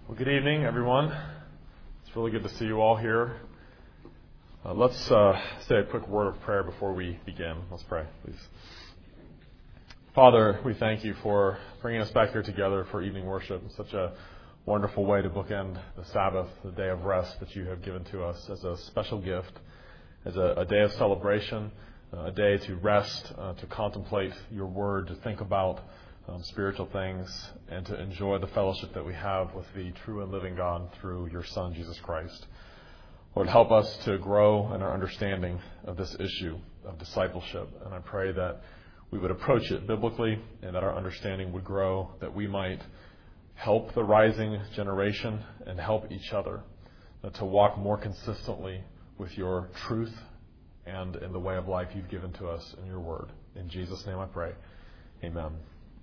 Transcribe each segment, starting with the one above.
Well, good evening, everyone. It's really good to see you all here. Let's say a quick word of prayer before we begin. Let's pray, please. Father, we thank you for bringing us back here together for evening worship. It's such a wonderful way to bookend the Sabbath, the day of rest that you have given to us as a special gift, as a day of celebration, a day to rest, to contemplate your word, to think about spiritual things, and to enjoy the fellowship that we have with the true and living God through your Son, Jesus Christ. Lord, help us to grow in our understanding of this issue of discipleship. And I pray that we would approach it biblically and that our understanding would grow, that we might help the rising generation and help each other to walk more consistently with your truth and in the way of life you've given to us in your word. In Jesus' name I pray. Amen.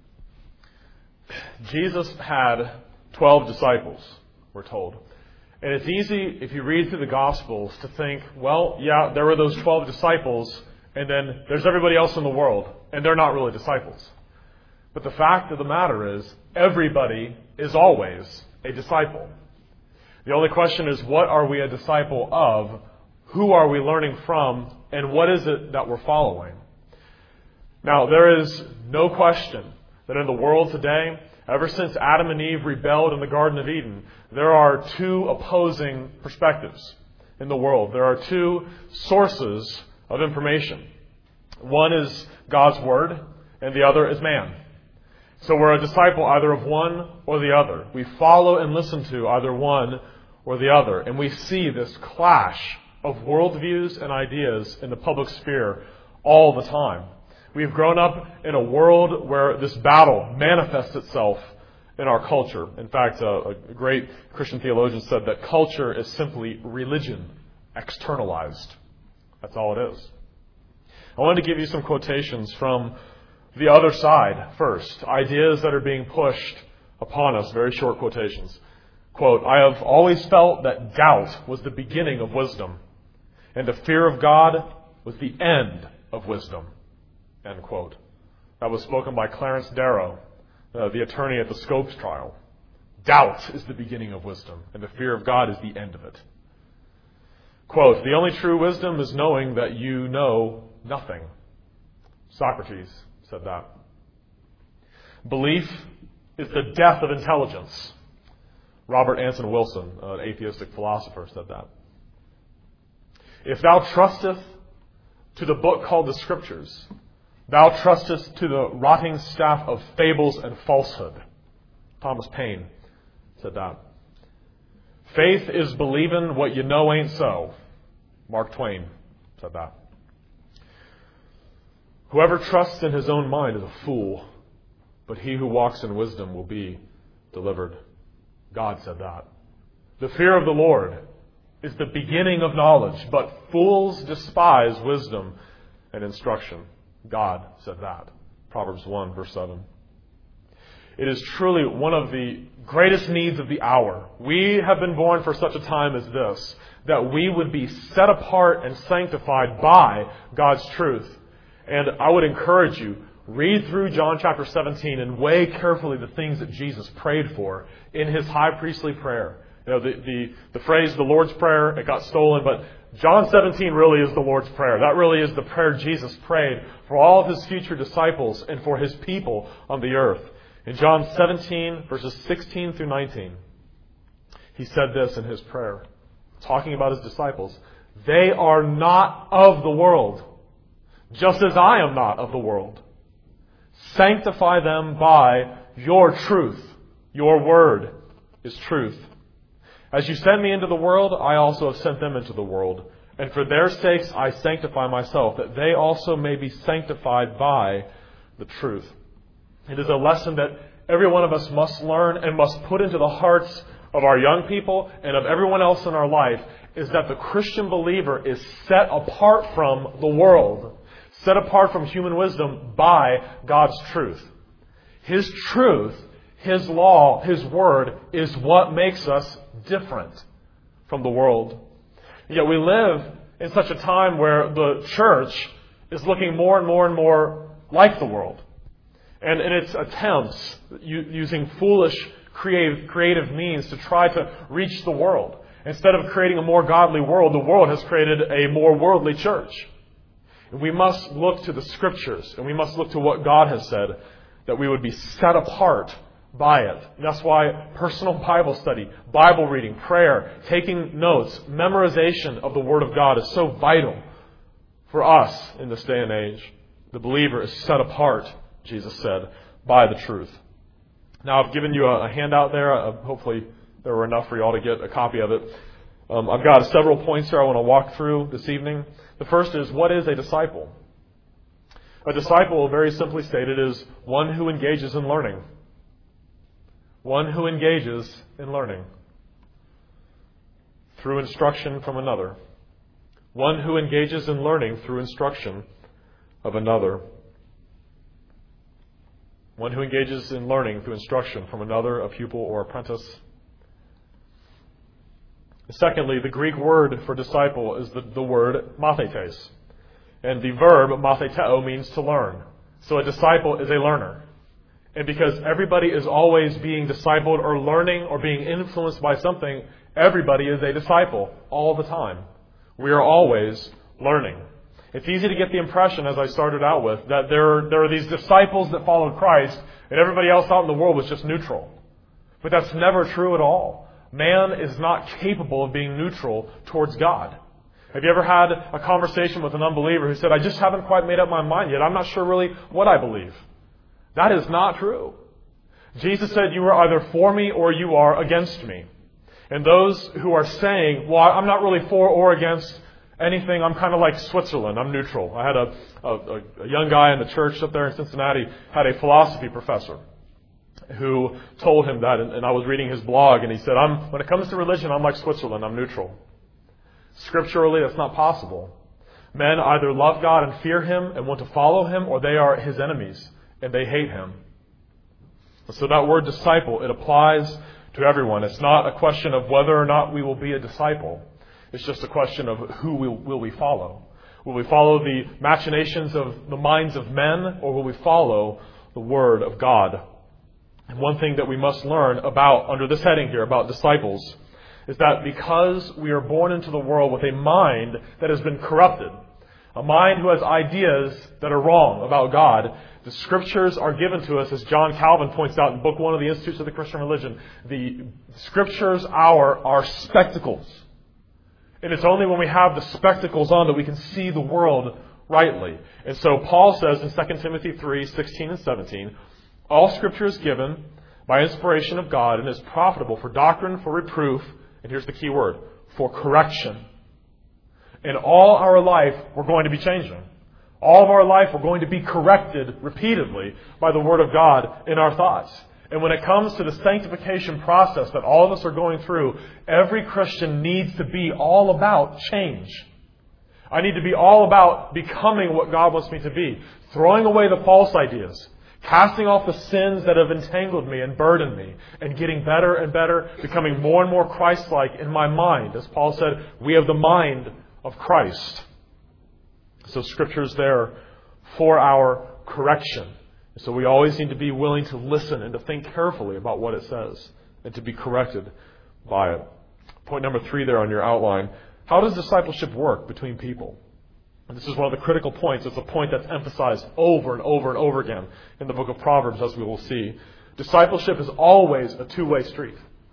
Jesus had 12 disciples, we're told. And it's easy, if you read through the Gospels, to think, well, yeah, there were those 12 disciples, and then there's everybody else in the world, and they're not really disciples. But the fact of the matter is, everybody is always a disciple. The only question is, what are we a disciple of? Who are we learning from? And what is it that we're following? Now, there is no question that in the world today, ever since Adam and Eve rebelled in the Garden of Eden, there are two opposing perspectives in the world. There are two sources of information. One is God's Word, and the other is man. So we're a disciple either of one or the other. We follow and listen to either one or the other. And we see this clash of worldviews and ideas in the public sphere all the time. We've grown up in a world where this battle manifests itself in our culture. In fact, a great Christian theologian said that culture is simply religion externalized. That's all it is. I wanted to give you some quotations from the other side first. Ideas that are being pushed upon us. Very short quotations. Quote, "I have always felt that doubt was the beginning of wisdom, and the fear of God was the end of wisdom." End quote. That was spoken by Clarence Darrow, the attorney at the Scopes trial. Doubt is the beginning of wisdom, and the fear of God is the end of it. Quote, "The only true wisdom is knowing that you know nothing." Socrates said that. "Belief is the death of intelligence." Robert Anson Wilson, an atheistic philosopher, said that. "If thou trusteth to the book called the Scriptures, thou trustest to the rotting staff of fables and falsehood." Thomas Paine said that. "Faith is believing what you know ain't so." Mark Twain said that. "Whoever trusts in his own mind is a fool, but he who walks in wisdom will be delivered." God said that. "The fear of the Lord is the beginning of knowledge, but fools despise wisdom and instruction." God said that. Proverbs 1, verse 7. It is truly one of the greatest needs of the hour. We have been born for such a time as this, that we would be set apart and sanctified by God's truth. And I would encourage you, read through John chapter 17 and weigh carefully the things that Jesus prayed for in his high priestly prayer. You know, the phrase, the Lord's Prayer, it got stolen, but John 17 really is the Lord's Prayer. That really is the prayer Jesus prayed for all of his future disciples and for his people on the earth. In John 17, verses 16 through 19, he said this in his prayer, talking about his disciples. "They are not of the world, just as I am not of the world. Sanctify them by your truth. Your word is truth. As you sent me into the world, I also have sent them into the world. And for their sakes I sanctify myself, that they also may be sanctified by the truth." It is a lesson that every one of us must learn and must put into the hearts of our young people and of everyone else in our life, is that the Christian believer is set apart from the world, set apart from human wisdom by God's truth. His truth, His law, His word is what makes us different from the world. Yet we live in such a time where the church is looking more and more and more like the world. And in its attempts, using foolish creative means to try to reach the world. Instead of creating a more godly world, the world has created a more worldly church. And we must look to the Scriptures, and we must look to what God has said, that we would be set apart by it. And that's why personal Bible study, Bible reading, prayer, taking notes, memorization of the Word of God is so vital for us in this day and age. The believer is set apart, Jesus said, by the truth. Now, I've given you a handout there. Hopefully there were enough for you all to get a copy of it. I've got several points here I want to walk through this evening. The first is, what is a disciple? A disciple, very simply stated, is one who engages in learning. One who engages in learning through instruction from another. One who engages in learning through instruction of another. One who engages in learning through instruction from another, a pupil or apprentice. Secondly, the Greek word for disciple is the word mathetes. And the verb matheteo means to learn. So a disciple is a learner. And because everybody is always being discipled or learning or being influenced by something, everybody is a disciple all the time. We are always learning. It's easy to get the impression, as I started out with, that there are these disciples that followed Christ and everybody else out in the world was just neutral. But that's never true at all. Man is not capable of being neutral towards God. Have you ever had a conversation with an unbeliever who said, I just haven't quite made up my mind yet. I'm not sure really what I believe. That is not true. Jesus said, you are either for me or you are against me. And those who are saying, well, I'm not really for or against anything, I'm kind of like Switzerland, I'm neutral. I had a young guy in the church up there in Cincinnati, had a philosophy professor who told him that, and I was reading his blog, and he said, when it comes to religion, I'm like Switzerland, I'm neutral. Scripturally, that's not possible. Men either love God and fear Him and want to follow Him, or they are His enemies and they hate Him. So that word disciple, it applies to everyone. It's not a question of whether or not we will be a disciple. It's just a question of who will we follow. Will we follow the machinations of the minds of men, or will we follow the Word of God? And one thing that we must learn about, under this heading here, about disciples, is that because we are born into the world with a mind that has been corrupted, a mind who has ideas that are wrong about God, the Scriptures are given to us, as John Calvin points out in Book 1 of the Institutes of the Christian Religion, the Scriptures are spectacles. And it's only when we have the spectacles on that we can see the world rightly. And so Paul says in 2 Timothy 3:16 and 17, all Scripture is given by inspiration of God and is profitable for doctrine, for reproof, and here's the key word, for correction. In all our life, we're going to be changing. All of our life, we're going to be corrected repeatedly by the Word of God in our thoughts. And when it comes to the sanctification process that all of us are going through, every Christian needs to be all about change. I need to be all about becoming what God wants me to be, throwing away the false ideas, casting off the sins that have entangled me and burdened me, and getting better and better, becoming more and more Christ-like in my mind. As Paul said, we have the mind of Christ. So Scripture is there for our correction. So we always need to be willing to listen and to think carefully about what it says and to be corrected by it. Point number 3 there on your outline. How does discipleship work between people? And this is one of the critical points. It's a point that's emphasized over and over and over again in the book of Proverbs, as we will see. Discipleship is always a two-way street.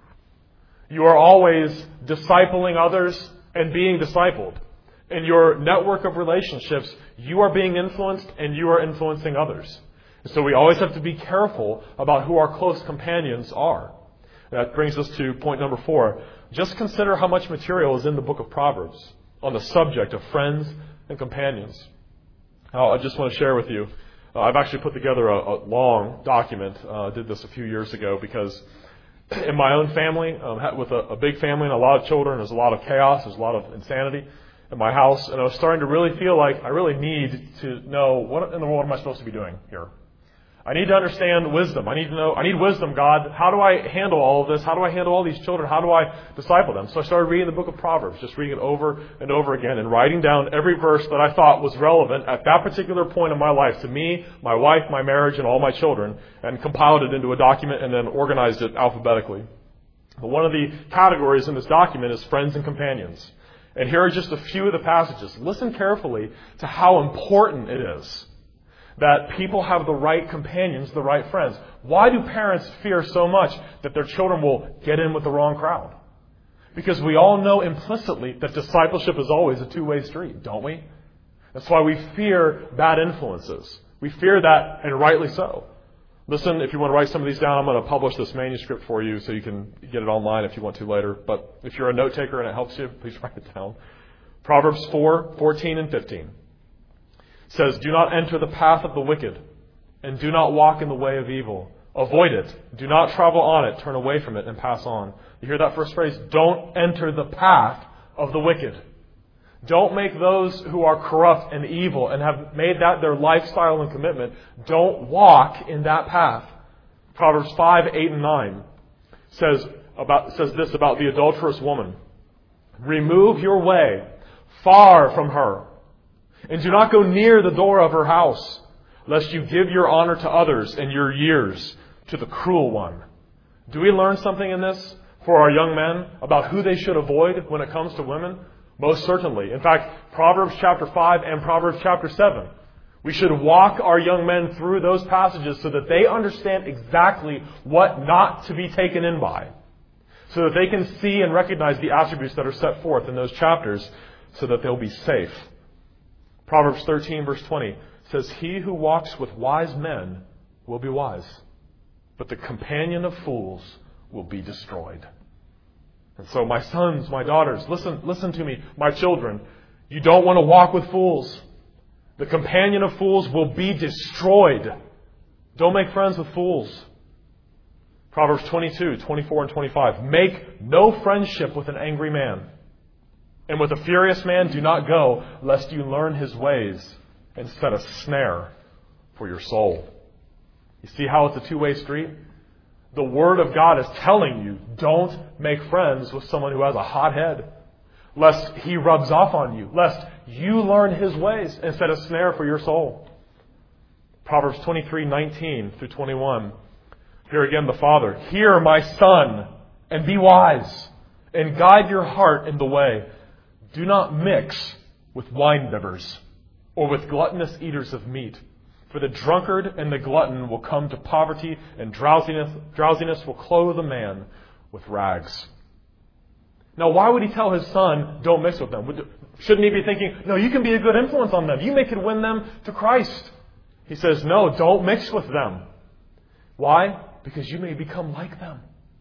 You are always discipling others and being discipled. In your network of relationships, you are being influenced and you are influencing others. So we always have to be careful about who our close companions are. That brings us to point number 4. Just consider how much material is in the book of Proverbs on the subject of friends and companions. Now, I just want to share with you, I've actually put together a long document. I did this a few years ago because in my own family, with a big family and a lot of children, there's a lot of chaos, there's a lot of insanity in my house, and I was starting to really feel like I really need to know what in the world am I supposed to be doing here. I need to understand wisdom. I need wisdom, God. How do I handle all of this? How do I handle all these children? How do I disciple them? So I started reading the book of Proverbs, just reading it over and over again and writing down every verse that I thought was relevant at that particular point in my life to me, my wife, my marriage, and all my children, and compiled it into a document and then organized it alphabetically. But one of the categories in this document is friends and companions. And here are just a few of the passages. Listen carefully to how important it is that people have the right companions, the right friends. Why do parents fear so much that their children will get in with the wrong crowd? Because we all know implicitly that discipleship is always a two-way street, don't we? That's why we fear bad influences. We fear that, and rightly so. Listen, if you want to write some of these down, I'm going to publish this manuscript for you so you can get it online if you want to later. But if you're a note taker and it helps you, please write it down. Proverbs 4:14 and 15 says, "Do not enter the path of the wicked, and do not walk in the way of evil. Avoid it. Do not travel on it. Turn away from it and pass on." You hear that first phrase? Don't enter the path of the wicked. Don't make those who are corrupt and evil and have made that their lifestyle and commitment, don't walk in that path. Proverbs 5:8 and 9 says this about the adulterous woman. "Remove your way far from her, and do not go near the door of her house, lest you give your honor to others and your years to the cruel one." Do we learn something in this for our young men about who they should avoid when it comes to women? Most certainly. In fact, Proverbs chapter 5 and Proverbs chapter 7. We should walk our young men through those passages so that they understand exactly what not to be taken in by, so that they can see and recognize the attributes that are set forth in those chapters so that they'll be safe. Proverbs 13 verse 20 says, "He who walks with wise men will be wise, but the companion of fools will be destroyed." And so my sons, my daughters, listen to me, my children. You don't want to walk with fools. The companion of fools will be destroyed. Don't make friends with fools. Proverbs 22:24 and 25. "Make no friendship with an angry man, and with a furious man do not go, lest you learn his ways and set a snare for your soul." You see how it's a two-way street? The Word of God is telling you, don't make friends with someone who has a hot head, lest he rubs off on you, lest you learn his ways and set a snare for your soul. Proverbs 23:19 through 21. Here again the Father. "Hear, my son, and be wise, and guide your heart in the way. Do not mix with winebibbers or with gluttonous eaters of meat. For the drunkard and the glutton will come to poverty, and drowsiness will clothe a man with rags." Now, why would he tell his son, don't mix with them? Shouldn't he be thinking, no, you can be a good influence on them. You can win them to Christ. He says, no, don't mix with them. Why? Because you may become like them.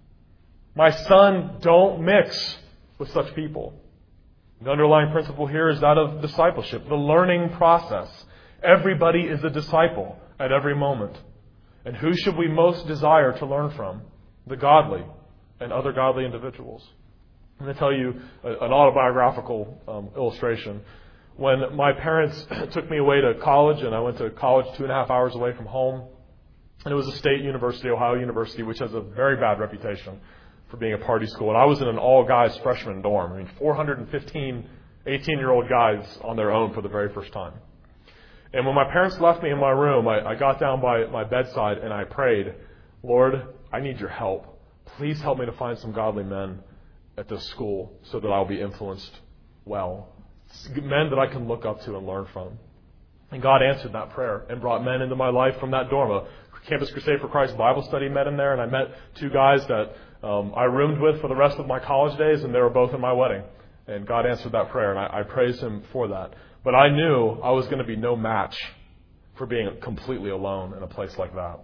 My son, don't mix with such people. The underlying principle here is that of discipleship, the learning process. Everybody is a disciple at every moment. And who should we most desire to learn from? The godly and other godly individuals. I'm going to tell you an autobiographical illustration. When my parents took me away to college, and I went to college 2.5 hours away from home, and it was a state university, Ohio University, which has a very bad reputation for being a party school. And I was in an all-guys freshman dorm. 415 18-year-old guys on their own for the very first time. And when my parents left me in my room, I got down by my bedside and I prayed, "Lord, I need your help. Please help me to find some godly men at this school so that I'll be influenced well. Men that I can look up to and learn from." And God answered that prayer and brought men into my life from that dorm. A Campus Crusade for Christ Bible study met in there, and I met 2 guys that I roomed with for the rest of my college days, and they were both in my wedding. And God answered that prayer, and I praise Him for that. But I knew I was going to be no match for being completely alone in a place like that.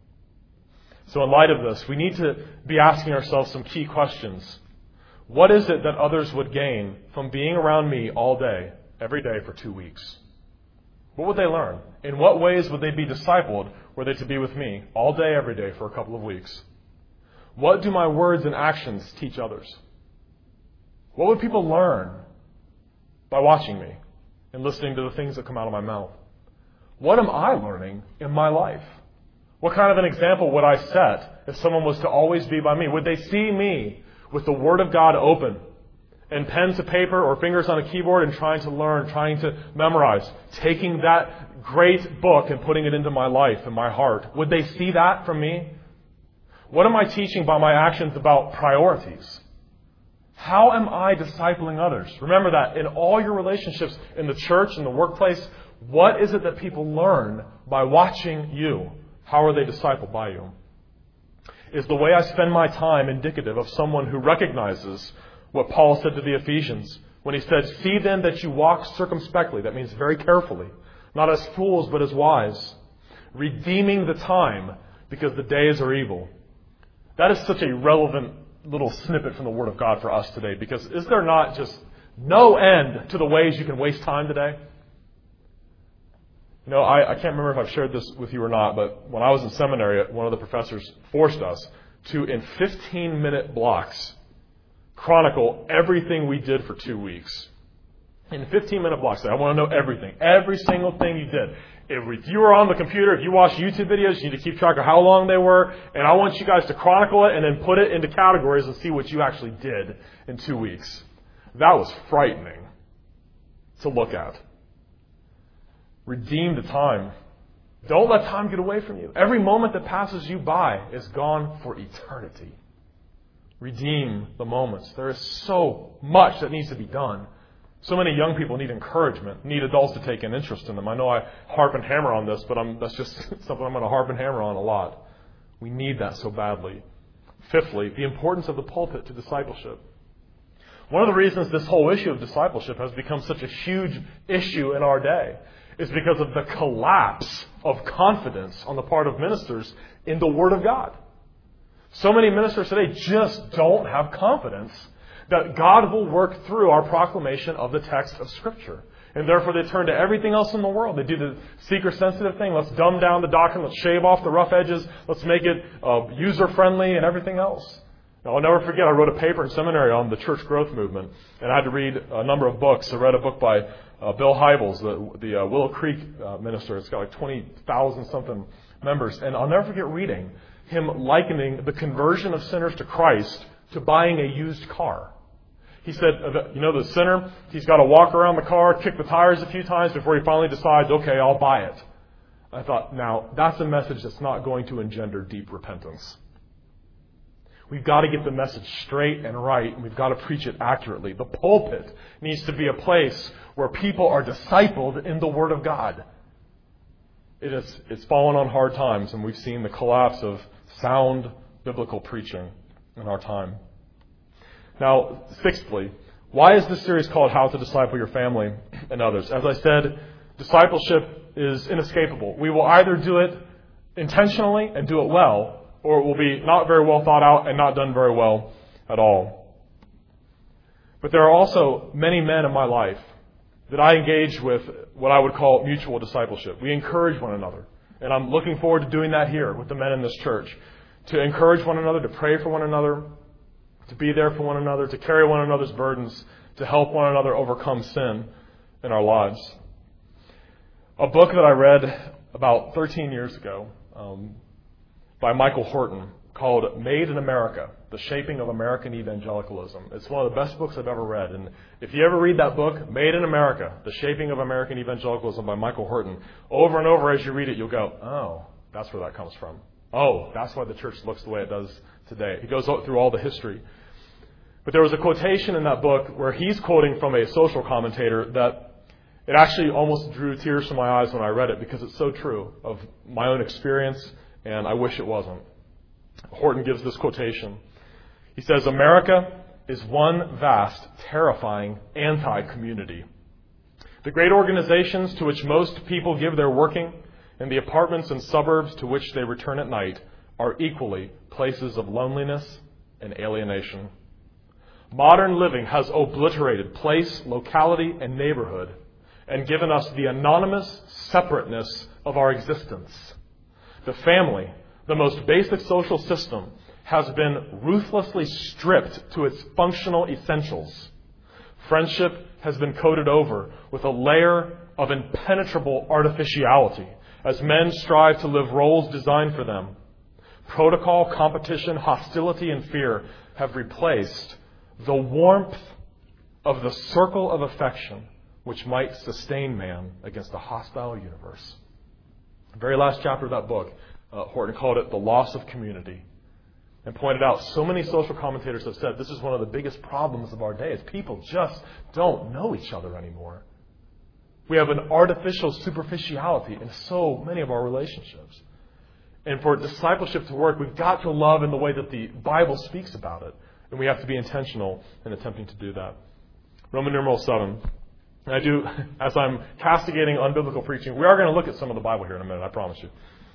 So in light of this, we need to be asking ourselves some key questions. What is it that others would gain from being around me all day, every day for 2 weeks? What would they learn? In what ways would they be discipled were they to be with me all day, every day for a couple of weeks? What do my words and actions teach others? What would people learn by watching me and listening to the things that come out of my mouth? What am I learning in my life? What kind of an example would I set if someone was to always be by me? Would they see me with the Word of God open and pen to paper or fingers on a keyboard and trying to learn, trying to memorize, taking that great book and putting it into my life and my heart? Would they see that from me? What am I teaching by my actions about priorities? How am I discipling others? Remember that in all your relationships in the church, in the workplace, what is it that people learn by watching you? How are they discipled by you? Is the way I spend my time indicative of someone who recognizes what Paul said to the Ephesians when he said, "See then that you walk circumspectly," that means very carefully, not as fools but as wise, redeeming the time because the days are evil. That is such a relevant little snippet from the Word of God for us today, because is there not just no end to the ways you can waste time today? You know, I can't remember if I've shared this with you or not, but when I was in seminary, one of the professors forced us to, in 15-minute blocks, chronicle everything we did for 2 weeks. In 15-minute blocks, I want to know everything. Every single thing you did. If you were on the computer, if you watched YouTube videos, you need to keep track of how long they were. And I want you guys to chronicle it and then put it into categories and see what you actually did in 2 weeks. That was frightening to look at. Redeem the time. Don't let time get away from you. Every moment that passes you by is gone for eternity. Redeem the moments. There is so much that needs to be done. So many young people need encouragement, need adults to take an interest in them. I know I harp and hammer on this, but that's just something I'm going to harp and hammer on a lot. We need that so badly. Fifthly, the importance of the pulpit to discipleship. One of the reasons this whole issue of discipleship has become such a huge issue in our day is because of the collapse of confidence on the part of ministers in the Word of God. So many ministers today just don't have confidence that God will work through our proclamation of the text of Scripture. And therefore they turn to everything else in the world. They do the seeker-sensitive thing. Let's dumb down the doctrine. Let's shave off the rough edges. Let's make it user-friendly and everything else. Now, I'll never forget, I wrote a paper in seminary on the church growth movement. And I had to read a number of books. I read a book by Bill Hybels, the Willow Creek minister. It's got like 20,000 something members. And I'll never forget reading him likening the conversion of sinners to Christ to buying a used car. He said, the sinner, he's got to walk around the car, kick the tires a few times before he finally decides, okay, I'll buy it. I thought, now, that's a message that's not going to engender deep repentance. We've got to get the message straight and right, and we've got to preach it accurately. The pulpit needs to be a place where people are discipled in the Word of God. It's fallen on hard times, and we've seen the collapse of sound biblical preaching in our time. Now, sixthly, why is this series called How to Disciple Your Family and Others? As I said, discipleship is inescapable. We will either do it intentionally and do it well, or it will be not very well thought out and not done very well at all. But there are also many men in my life that I engage with what I would call mutual discipleship. We encourage one another. And I'm looking forward to doing that here with the men in this church. To encourage one another, to pray for one another, to be there for one another, to carry one another's burdens, to help one another overcome sin in our lives. A book that I read about 13 years ago by Michael Horton called Made in America, The Shaping of American Evangelicalism. It's one of the best books I've ever read. And if you ever read that book, Made in America, The Shaping of American Evangelicalism by Michael Horton, over and over as you read it, you'll go, oh, that's where that comes from. Oh, that's why the church looks the way it does today. He goes through all the history. But there was a quotation in that book where he's quoting from a social commentator that it actually almost drew tears to my eyes when I read it, because it's so true of my own experience, and I wish it wasn't. Horton gives this quotation. He says, "America is one vast, terrifying anti-community. The great organizations to which most people give their working and the apartments and suburbs to which they return at night are equally places of loneliness and alienation. Modern living has obliterated place, locality, and neighborhood and given us the anonymous separateness of our existence. The family, the most basic social system, has been ruthlessly stripped to its functional essentials. Friendship has been coated over with a layer of impenetrable artificiality, as men strive to live roles designed for them. Protocol, competition, hostility, and fear have replaced the warmth of the circle of affection which might sustain man against a hostile universe. The very last chapter of that book, Horton called it the loss of community, and pointed out so many social commentators have said this is one of the biggest problems of our day, is people just don't know each other anymore. We have an artificial superficiality in so many of our relationships. And for discipleship to work, we've got to love in the way that the Bible speaks about it. And we have to be intentional in attempting to do that. Roman numeral 7. And as I'm castigating unbiblical preaching, we are going to look at some of the Bible here in a minute, I promise you.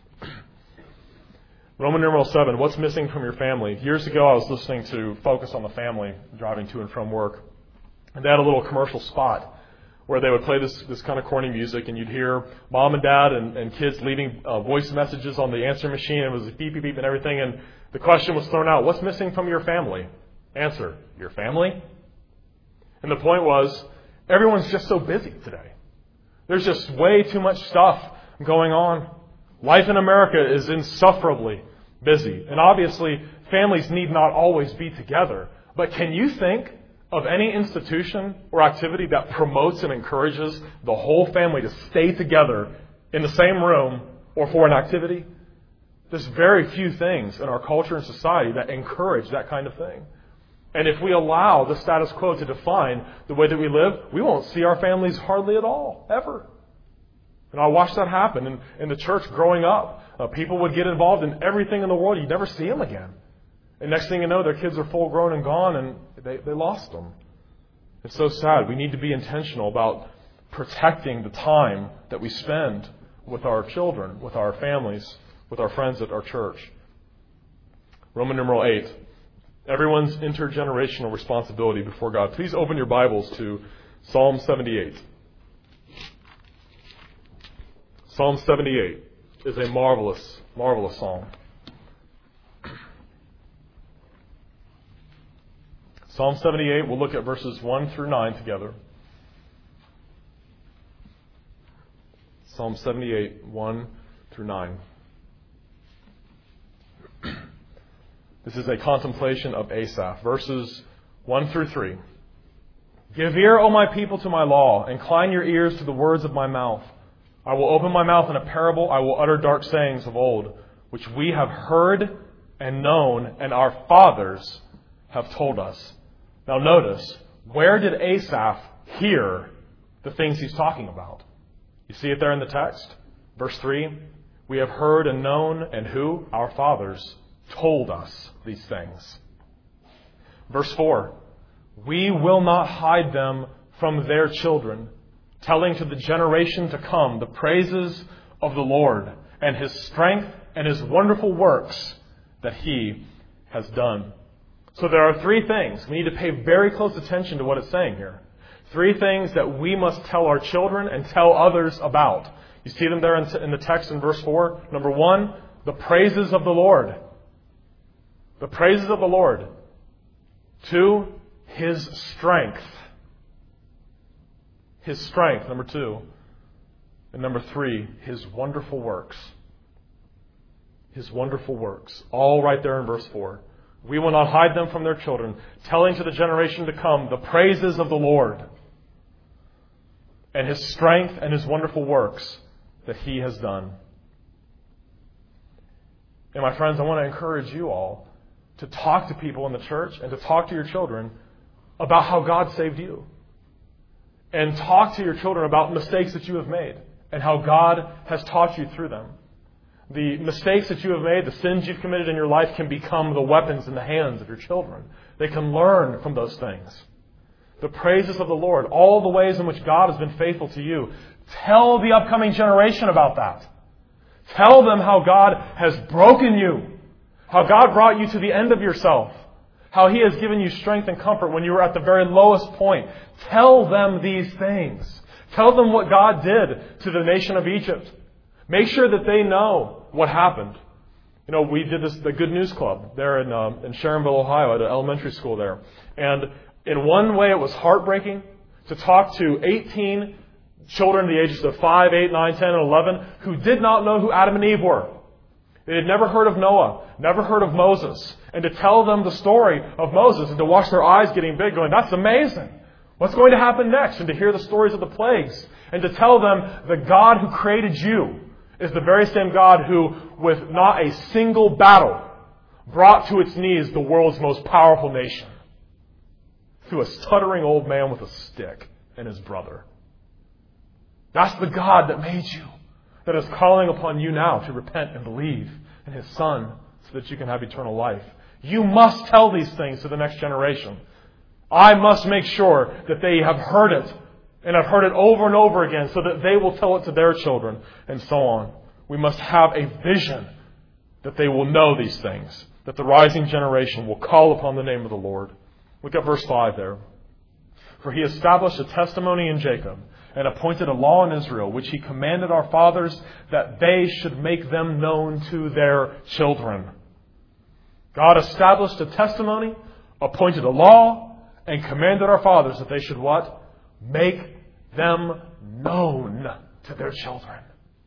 Roman numeral 7, what's missing from your family? Years ago, I was listening to Focus on the Family, driving to and from work. And they had a little commercial spot where they would play this kind of corny music, and you'd hear mom and dad and kids leaving voice messages on the answer machine. It was beep, beep, beep, and everything. And the question was thrown out, what's missing from your family? Answer, your family? And the point was, everyone's just so busy today. There's just way too much stuff going on. Life in America is insufferably busy. And obviously, families need not always be together. But can you think of any institution or activity that promotes and encourages the whole family to stay together in the same room or for an activity? There's very few things in our culture and society that encourage that kind of thing. And if we allow the status quo to define the way that we live, we won't see our families hardly at all, ever. And I watched that happen in the church growing up. People would get involved in everything in the world. You'd never see them again. And next thing you know, their kids are full grown and gone, and they lost them. It's so sad. We need to be intentional about protecting the time that we spend with our children, with our families, with our friends at our church. Roman numeral 8. Everyone's intergenerational responsibility before God. Please open your Bibles to Psalm 78. Psalm 78 is a marvelous, marvelous psalm. Psalm 78, we'll look at verses 1 through 9 together. Psalm 78, 1 through 9. This is a contemplation of Asaph. Verses 1 through 3. Give ear, O my people, to my law. Incline your ears to the words of my mouth. I will open my mouth in a parable. I will utter dark sayings of old, which we have heard and known, and our fathers have told us. Now notice, where did Asaph hear the things he's talking about? You see it there in the text? Verse 3, we have heard and known, and who? Our fathers told us these things. Verse 4, we will not hide them from their children, telling to the generation to come the praises of the Lord and His strength and His wonderful works that He has done. So there are three things. We need to pay very close attention to what it's saying here. Three things that we must tell our children and tell others about. You see them there in the text in verse 4. Number 1, the praises of the Lord. The praises of the Lord. 2, His strength. His strength, number 2. And number 3, His wonderful works. His wonderful works. All right there in verse 4. We will not hide them from their children, telling to the generation to come the praises of the Lord and His strength and His wonderful works that He has done. And my friends, I want to encourage you all to talk to people in the church and to talk to your children about how God saved you. And talk to your children about mistakes that you have made and how God has taught you through them. The mistakes that you have made, the sins you've committed in your life can become the weapons in the hands of your children. They can learn from those things. The praises of the Lord, all the ways in which God has been faithful to you. Tell the upcoming generation about that. Tell them how God has broken you. How God brought you to the end of yourself. How He has given you strength and comfort when you were at the very lowest point. Tell them these things. Tell them what God did to the nation of Egypt. Make sure that they know what happened. You know, we did the Good News Club there in Sharonville, Ohio, at an elementary school there. And in one way, it was heartbreaking to talk to 18 children the ages of 5, 8, 9, 10, and 11 who did not know who Adam and Eve were. They had never heard of Noah, never heard of Moses. And to tell them the story of Moses and to watch their eyes getting big going, that's amazing. What's going to happen next? And to hear the stories of the plagues. And to tell them the God who created you is the very same God who, with not a single battle, brought to its knees the world's most powerful nation through a stuttering old man with a stick and his brother. That's the God that made you, that is calling upon you now to repent and believe in His Son so that you can have eternal life. You must tell these things to the next generation. I must make sure that they have heard it, and have heard it over and over again, so that they will tell it to their children, and so on. We must have a vision that they will know these things, that the rising generation will call upon the name of the Lord. Look at verse 5 there. For He established a testimony in Jacob, and appointed a law in Israel, which He commanded our fathers, that they should make them known to their children. God established a testimony, appointed a law, and commanded our fathers that they should what? Make them known to their children.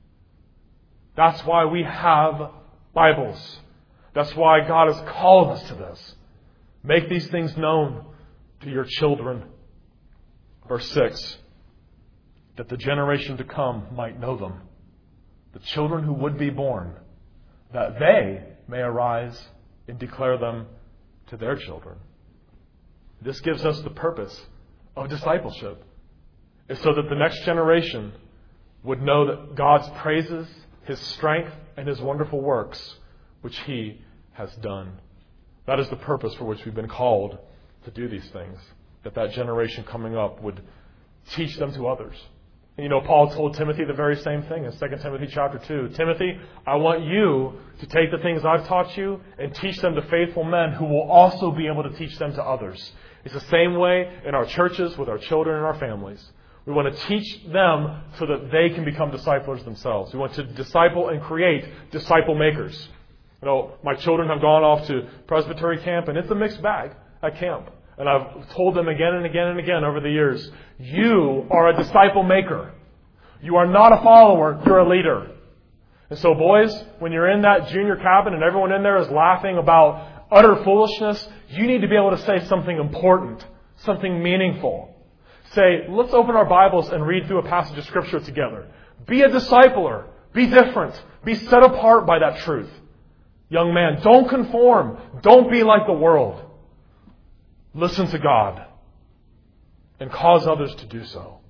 That's why we have Bibles. That's why God has called us to this. Make these things known to your children. Verse 6. That the generation to come might know them. The children who would be born. That they may arise and declare them to their children. This gives us the purpose of discipleship. Is so that the next generation would know that God's praises, His strength, and His wonderful works, which He has done. That is the purpose for which we've been called to do these things. That generation coming up would teach them to others. And you know, Paul told Timothy the very same thing in 2 Timothy chapter 2. Timothy, I want you to take the things I've taught you and teach them to faithful men who will also be able to teach them to others. It's the same way in our churches, with our children and our families. We want to teach them so that they can become disciplers themselves. We want to disciple and create disciple makers. You know, my children have gone off to Presbytery camp, and it's a mixed bag at camp. And I've told them again and again and again over the years, you are a disciple maker. You are not a follower, you're a leader. And so boys, when you're in that junior cabin and everyone in there is laughing about utter foolishness, you need to be able to say something important, something meaningful. Say, let's open our Bibles and read through a passage of Scripture together. Be a discipler. Be different. Be set apart by that truth. Young man, don't conform. Don't be like the world. Listen to God and cause others to do so.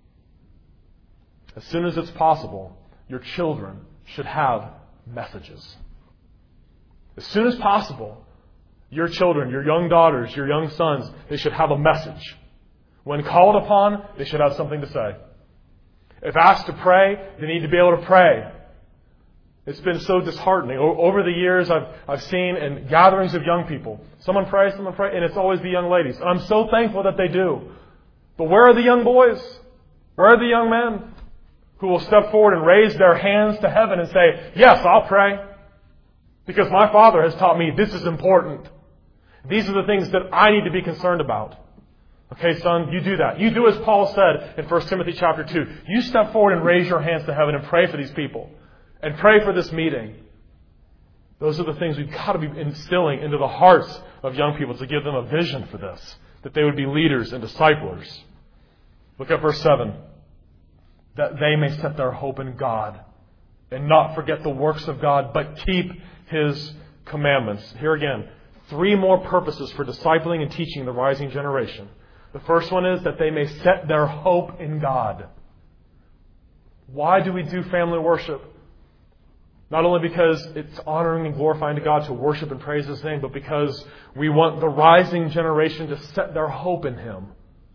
As soon as it's possible, your children should have messages. As soon as possible, your children, your young daughters, your young sons, they should have a message. When called upon, they should have something to say. If asked to pray, they need to be able to pray. It's been so disheartening. Over the years, I've seen in gatherings of young people, someone pray, and it's always the young ladies. And I'm so thankful that they do. But where are the young boys? Where are the young men who will step forward and raise their hands to heaven and say, yes, I'll pray, because my Father has taught me this is important. These are the things that I need to be concerned about. Okay, son, you do that. You do as Paul said in 1 Timothy chapter 2. You step forward and raise your hands to heaven and pray for these people. And pray for this meeting. Those are the things we've got to be instilling into the hearts of young people to give them a vision for this. That they would be leaders and disciplers. Look at verse 7. That they may set their hope in God and not forget the works of God, but keep His commandments. Here again, 3 more purposes for discipling and teaching the rising generation. The first one is that they may set their hope in God. Why do we do family worship? Not only because it's honoring and glorifying to God to worship and praise His name, but because we want the rising generation to set their hope in Him.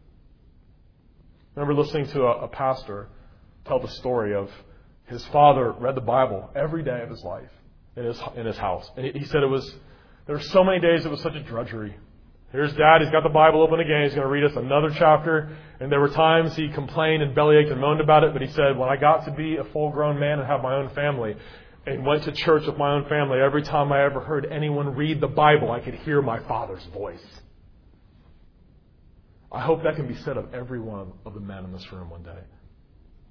I remember listening to a pastor tell the story of his father read the Bible every day of his life in his house. And he said there were so many days it was such a drudgery. Here's Dad, he's got the Bible open again, he's going to read us another chapter. And there were times he complained and bellyached and moaned about it, but he said, when I got to be a full-grown man and have my own family, and went to church with my own family, every time I ever heard anyone read the Bible, I could hear my Father's voice. I hope that can be said of every one of the men in this room one day.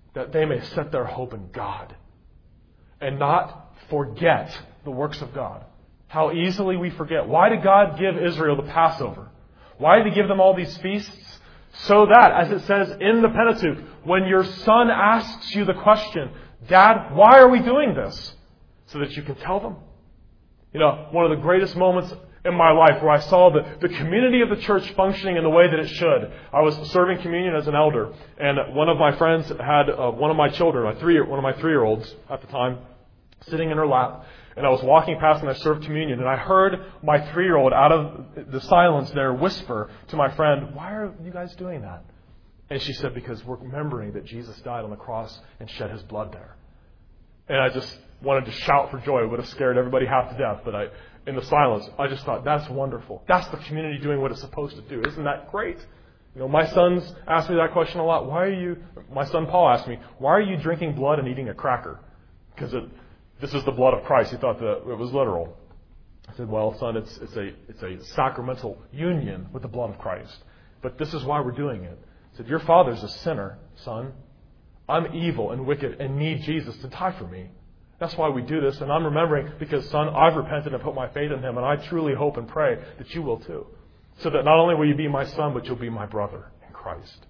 that they may set their hope in God and not forget the works of God. How easily we forget. Why did God give Israel the Passover? Why did He give them all these feasts? So that, as it says in the Pentateuch, when your son asks you the question, Dad, why are we doing this? So that you can tell them. You know, one of the greatest moments in my life where I saw the community of the church functioning in the way that it should. I was serving communion as an elder, and one of my friends had one of my children, one of my 3-year-olds at the time, sitting in her lap. And I was walking past and I served communion, and I heard my 3-year-old out of the silence there whisper to my friend, "Why are you guys doing that?" And she said, "Because we're remembering that Jesus died on the cross and shed His blood there." And I just wanted to shout for joy. It would have scared everybody half to death, but in the silence, I just thought, that's wonderful. That's the community doing what it's supposed to do. Isn't that great? You know, my sons ask me that question a lot. My son Paul asked me, "Why are you drinking blood and eating a cracker?" Because this is the blood of Christ. He thought that it was literal. I said, "Well, son, it's a sacramental union with the blood of Christ. But this is why we're doing it." I said, "Your father's a sinner, son. I'm evil and wicked and need Jesus to die for me. That's why we do this. And I'm remembering because, son, I've repented and put my faith in Him. And I truly hope and pray that you will too. So that not only will you be my son, but you'll be my brother in Christ."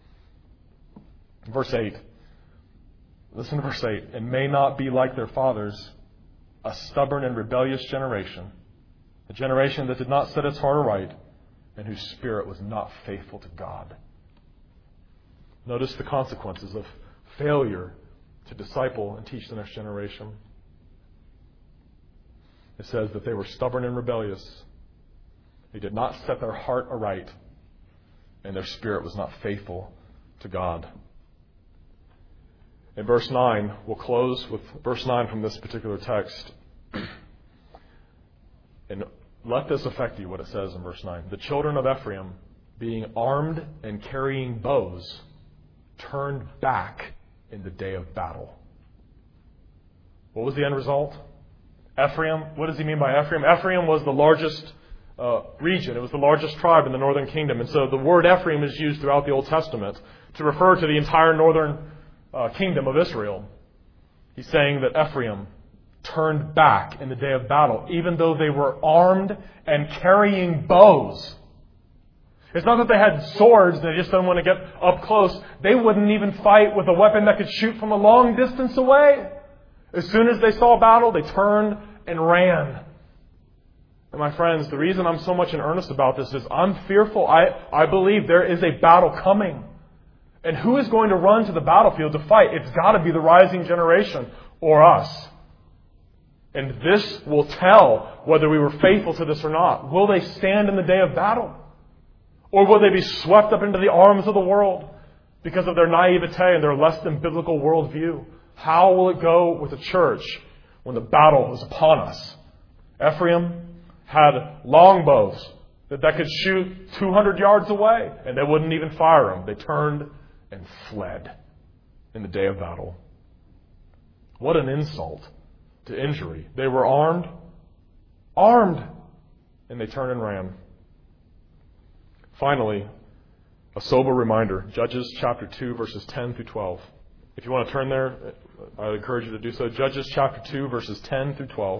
Verse 8. Listen to verse 8. "And may not be like their fathers, a stubborn and rebellious generation, a generation that did not set its heart aright, and whose spirit was not faithful to God." Notice the consequences of failure to disciple and teach the next generation. It says that they were stubborn and rebellious. They did not set their heart aright, and their spirit was not faithful to God. In verse 9, we'll close with verse 9 from this particular text. And let this affect you, what it says in verse 9. "The children of Ephraim, being armed and carrying bows, turned back in the day of battle." What was the end result? Ephraim, what does he mean by Ephraim? Ephraim was the largest region. It was the largest tribe in the northern kingdom. And so the word Ephraim is used throughout the Old Testament to refer to the entire northern kingdom of Israel. He's saying that Ephraim turned back in the day of battle, even though they were armed and carrying bows. It's not that they had swords and they just didn't want to get up close. They wouldn't even fight with a weapon that could shoot from a long distance away. As soon as they saw battle, they turned and ran. And my friends, the reason I'm so much in earnest about this is I'm fearful. I believe there is a battle coming. And who is going to run to the battlefield to fight? It's got to be the rising generation or us. And this will tell whether we were faithful to this or not. Will they stand in the day of battle? Or will they be swept up into the arms of the world because of their naivete and their less than biblical worldview? How will it go with the church when the battle is upon us? Ephraim had longbows that could shoot 200 yards away, and they wouldn't even fire them. They turned and fled in the day of battle. What an insult to injury. They were armed, and they turned and ran. Finally, a sober reminder, Judges chapter 2, verses 10 through 12. If you want to turn there, I would encourage you to do so. Judges chapter 2, verses 10 through 12.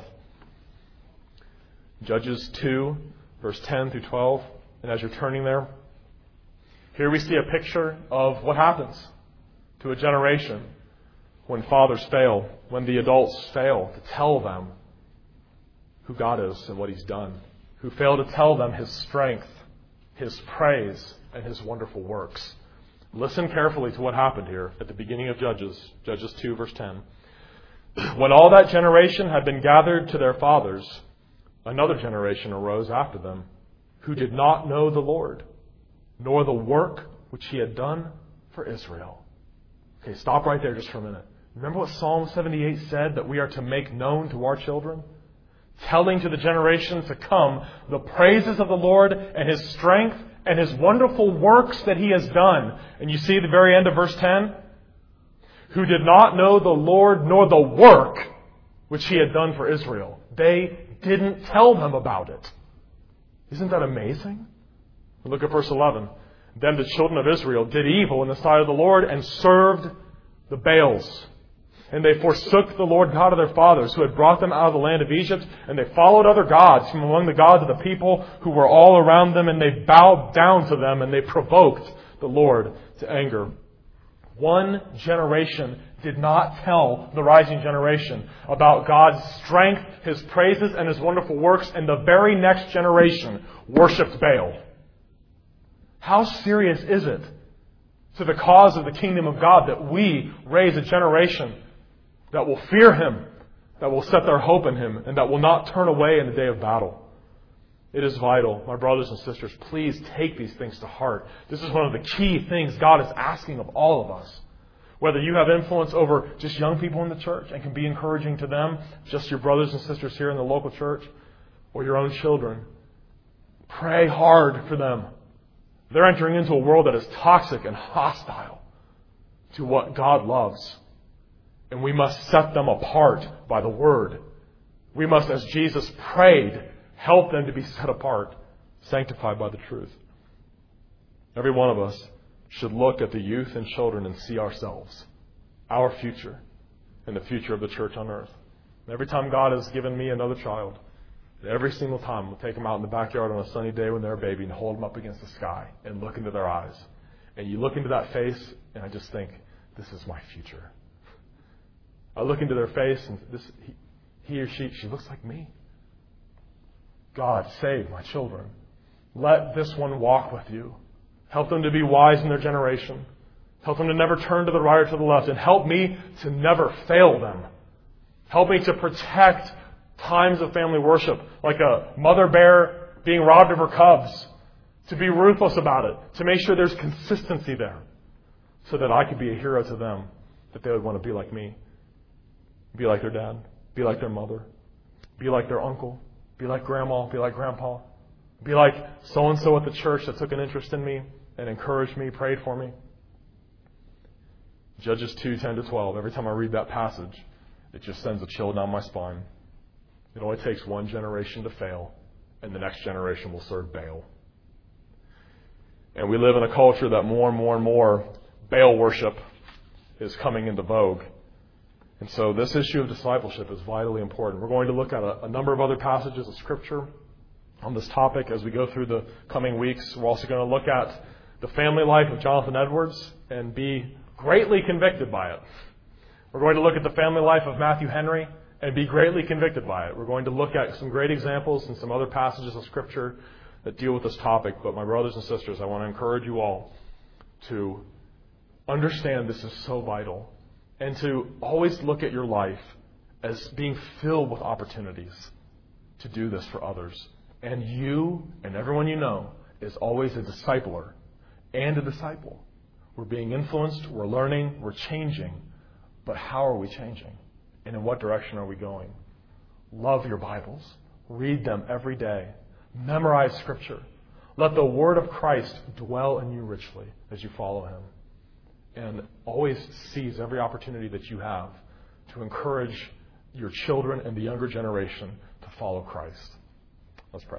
Judges 2, verse 10 through 12. And as you're turning there, here we see a picture of what happens to a generation when fathers fail, when the adults fail to tell them who God is and what He's done, who fail to tell them His strength, His praise, and His wonderful works. Listen carefully to what happened here at the beginning of Judges 2, verse 10. "When all that generation had been gathered to their fathers, another generation arose after them, who did not know the Lord, nor the work which He had done for Israel." Okay, stop right there just for a minute. Remember what Psalm 78 said that we are to make known to our children? Telling to the generations to come the praises of the Lord and His strength and His wonderful works that He has done. And you see at the very end of verse 10, "Who did not know the Lord nor the work which He had done for Israel." They didn't tell them about it. Isn't that amazing? Look at verse 11. "Then the children of Israel did evil in the sight of the Lord and served the Baals. And they forsook the Lord God of their fathers, who had brought them out of the land of Egypt, and they followed other gods from among the gods of the people who were all around them, and they bowed down to them, and they provoked the Lord to anger. One generation did not tell the rising generation about God's strength, His praises, and His wonderful works, and the very next generation worshipped Baal. How serious is it to the cause of the kingdom of God that we raise a generation that will fear Him, that will set their hope in Him, and that will not turn away in the day of battle? It is vital. My brothers and sisters, please take these things to heart. This is one of the key things God is asking of all of us. Whether you have influence over just young people in the church and can be encouraging to them, just your brothers and sisters here in the local church, or your own children, pray hard for them. They're entering into a world that is toxic and hostile to what God loves. And we must set them apart by the Word. We must, as Jesus prayed, help them to be set apart, sanctified by the truth. Every one of us should look at the youth and children and see ourselves, our future, and the future of the church on earth. And every time God has given me another child, every single time we'll take them out in the backyard on a sunny day when they're a baby and hold them up against the sky and look into their eyes. And you look into that face and I just think, this is my future. I look into their face and he or she looks like me. God, save my children. Let this one walk with you. Help them to be wise in their generation. Help them to never turn to the right or to the left. And help me to never fail them. Help me to protect times of family worship, like a mother bear being robbed of her cubs. To be ruthless about it. To make sure there's consistency there. So that I could be a hero to them. That they would want to be like me. Be like their dad. Be like their mother. Be like their uncle. Be like grandma. Be like grandpa. Be like so-and-so at the church that took an interest in me and encouraged me, prayed for me. Judges 2:10-12. Every time I read that passage, it just sends a chill down my spine. It only takes one generation to fail, and the next generation will serve Baal. And we live in a culture that more and more and more Baal worship is coming into vogue. And so this issue of discipleship is vitally important. We're going to look at a number of other passages of Scripture on this topic as we go through the coming weeks. We're also going to look at the family life of Jonathan Edwards and be greatly convicted by it. We're going to look at the family life of Matthew Henry and be greatly convicted by it. We're going to look at some great examples and some other passages of Scripture that deal with this topic. But my brothers and sisters, I want to encourage you all to understand this is so vital and to always look at your life as being filled with opportunities to do this for others. And you and everyone you know is always a discipler and a disciple. We're being influenced, we're learning, we're changing. But how are we changing? And in what direction are we going? Love your Bibles. Read them every day. Memorize Scripture. Let the Word of Christ dwell in you richly as you follow Him. And always seize every opportunity that you have to encourage your children and the younger generation to follow Christ. Let's pray.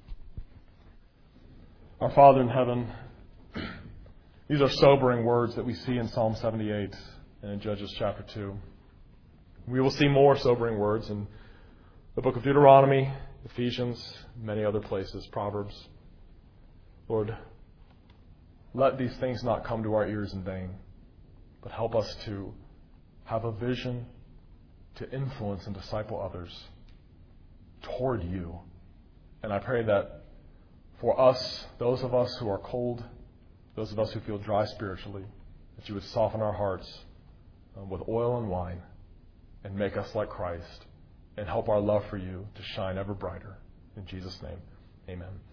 Our Father in heaven, these are sobering words that we see in Psalm 78 and in Judges chapter 2. We will see more sobering words in the book of Deuteronomy, Ephesians, many other places, Proverbs. Lord, let these things not come to our ears in vain, but help us to have a vision to influence and disciple others toward you. And I pray that for us, those of us who are cold, those of us who feel dry spiritually, that you would soften our hearts with oil and wine and make us like Christ and help our love for you to shine ever brighter. In Jesus' name, amen.